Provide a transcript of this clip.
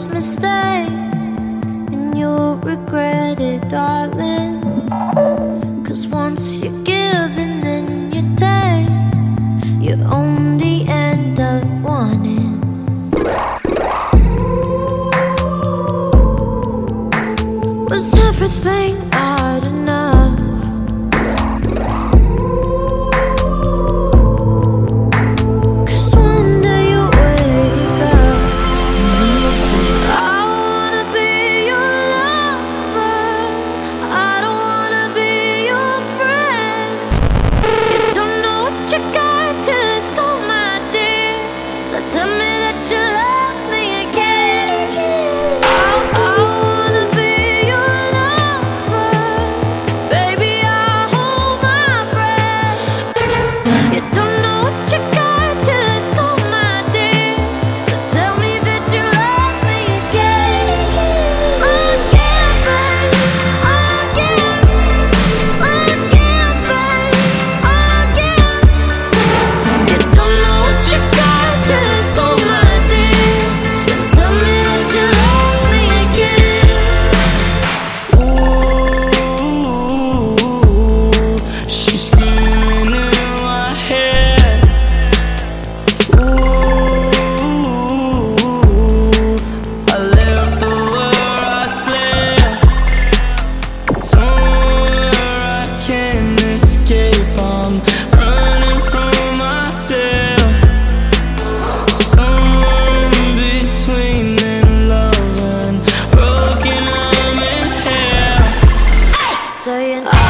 biggest mistake, and you'll regret it, darling. 'Cause once you give and then you take, you only end up wanting. Was everything not enough? 'Cause one day you wake up and you say, I wanna be your lover, I don't wanna be your friend. You don't know what you got till it's gone, my dear. So tell me that you love me again. I wanna be your lover, baby, I'll hold my breath. You don't know what you got till it's gone, my dear. So tell me that you love me again. Again, babe, again, again, babe, again. You don't know what you got till it's gone, my dear. So tell me that you love me again. Ooh, she's screaming in my head. Ooh, I left the world I slept. Somewhere I can't escape. I'm running from myself. Somewhere in between in love and broken, I'm in hell. Saying